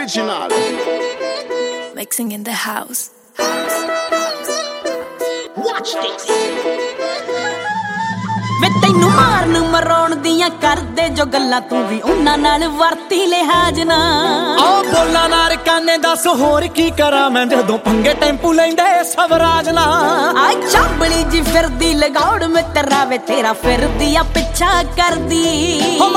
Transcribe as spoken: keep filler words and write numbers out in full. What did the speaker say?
Original. Mixing in the house. Watch this. ਵੇ ਤੈਨੂੰ ਮਾਰਨ ਮਰਾਉਣ ਦੀਆਂ ਕਰਦੇ ਜੋ ਗੱਲਾਂ ਤੂੰ ਵੀ ਉਹਨਾਂ ਨਾਲ ਵਰਤੀ ਲਿਹਾਜ਼ ਨਾ ਆ ਬੋਲਾਂ ਨਾਲ ਕਾਨੇ ਦੱਸ ਹੋਰ ਕੀ ਕਰਾਂ ਮੈਂ ਜਦੋਂ ਪੰਗੇ ਟੈਂਪੂ ਲੈਂਦੇ ਸਵਰਾਜ ਨਾ ਆ ਚਾਂਬਲੀ ਜੀ ਫਿਰਦੀ ਲਗਾਉੜ ਮਿੱਤਰਾ ਵੇ ਤੇਰਾ ਫਿਰਦੀ ਆ ਪਿੱਛਾ ਕਰਦੀ